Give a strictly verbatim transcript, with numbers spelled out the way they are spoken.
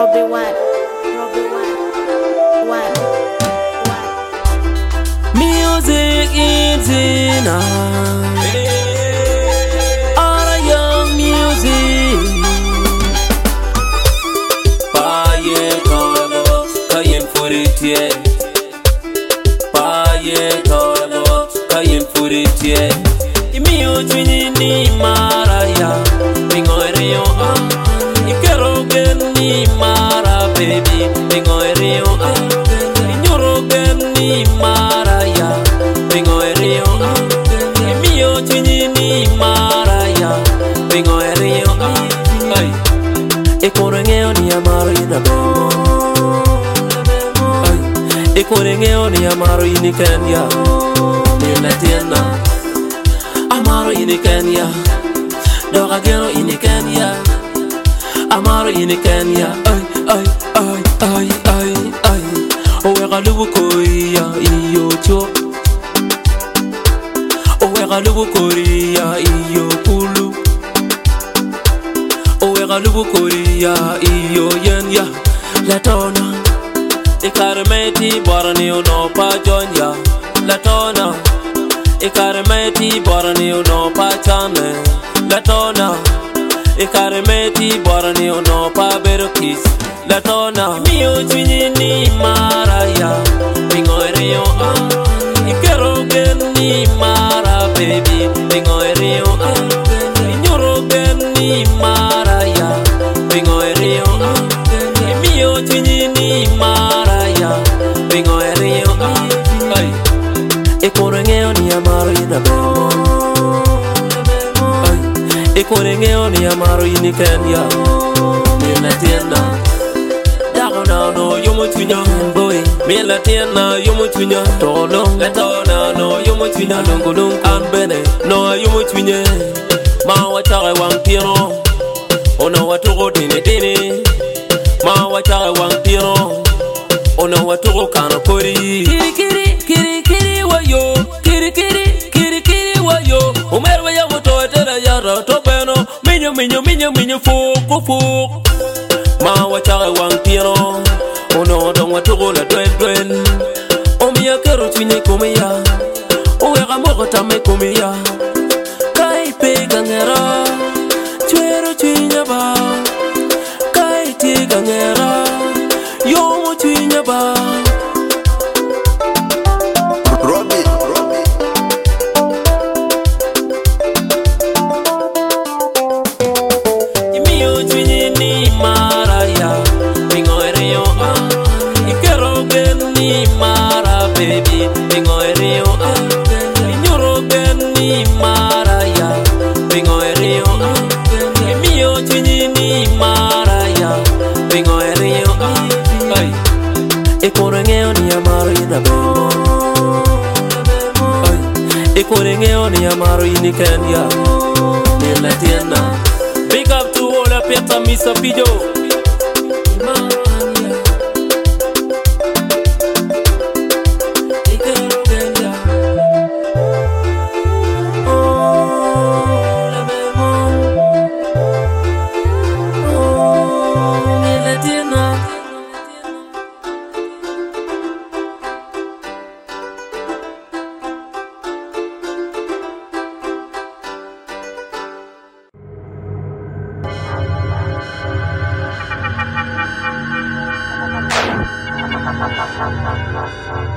Robbie Watt, Robbie Watt, Watt, Watt. Music is in our young music. Paye tolo, kayen furitie. Paye tolo, kayen furitie. Imio chini ni maraya, mingoerio ah. Ikero gen ni mara baby, mingoerio ah. Inyoro gen ni maraya, mingoerio ah. Imio chini ni maraya, mingoerio ah. Hey, ikorengeo ni amaro inabemo. Hey, ikorengeo ni amaro inikenya, nilatiena. Amaro ini Kenya, doga gero ini Kenya. Amaro ini Kenya, ay ay ay ay ay ay. Owe galubu koya iyo cho. Owe galubu koya iyo kulu. Owe galubu koya iyo yenya. Latona, ikarmeti barani uno pa jonya. Latona. Ikarmeti borani uno pa chane Latona. Ikarmeti borani uno pa berokis Latona. Mio chini ni maraya, mingoerio ah. Ikero gen ni mara baby, mingoerio ah. Inyoro gen ni maraya, mingoerio ah. Mio chini ni maraya, mingoerio ah. Hey, ikorengeo ni amaro inabemo. Ay, ikorengeo ni amaro ini Kenya, nilatiena. Dago na no yomo tunya boy, milatiena yomo tunya tolo. Letona no yomo tunya longolong anbene no yomo tunya. Ma watare wang tiro, ono waturo dini dini. Ma watare wang tiro, ono waturo kana kori. Kiri kiri kiri kiri wayo, kiri kiri kiri kiri wayo. Umerwe ya moto tera yara topeno, minyo minyo minyo minyo fuku fuku. Ma wachaga wang tiro, ono dong watugo la dwen dwen. Omiya kero chwinye kumiya, uwega moko tame kumiya. Kai pega ngera, chwero chwinya ba. Kai tiga ngera, yomo chwinya ba. Robbie, Robbie. Imio chini ni maraya, mingoerio ah. Ikero gen ni mara baby, mingoerio ah. Inyoro gen ni maraya, mingoerio ah. Imio chini ni maraya, mingoerio ah. Hey, ikorengeo ni amaro inabemo. Ikorengeo ni amaro ini Kenya, nilatiena. Big up to all the Peter Misa Pijo. Thank you.